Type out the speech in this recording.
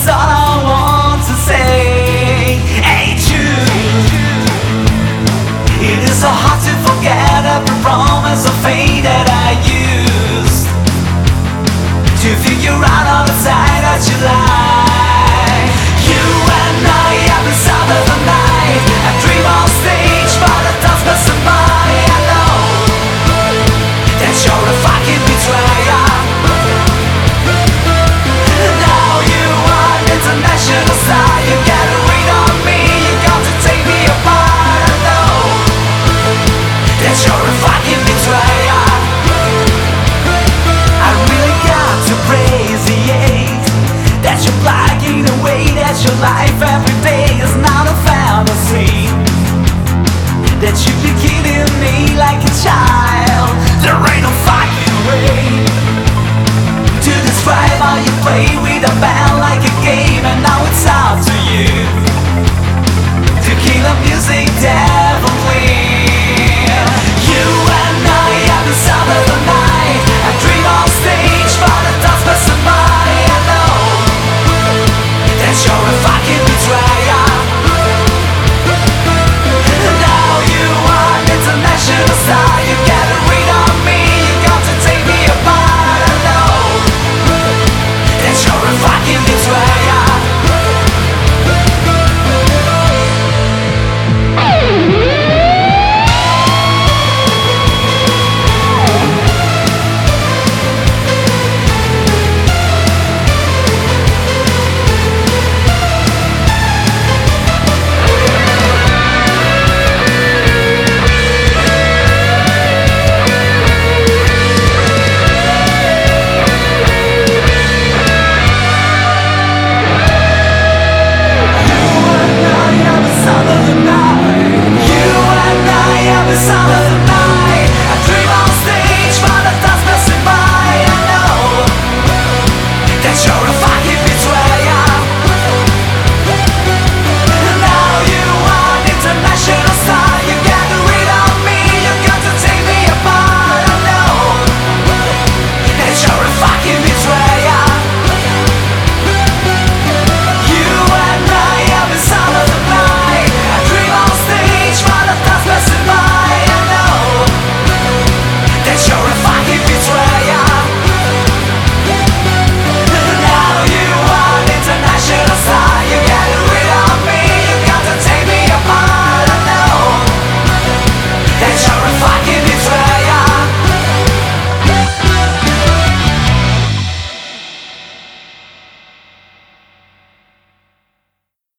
all I want to say. Hey Jude, it is so hard to forget every promise of fate that I used to figure out all the side that you lie. You and I every Saturday night, a dream on stage, but it does pass by. I know that you're a fucking